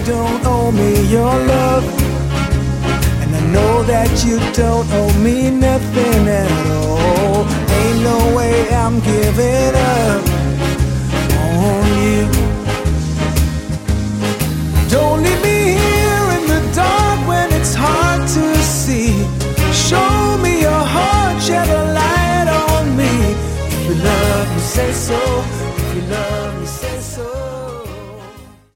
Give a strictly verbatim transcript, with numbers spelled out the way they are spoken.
don't owe me your love, and I know that you don't owe me nothing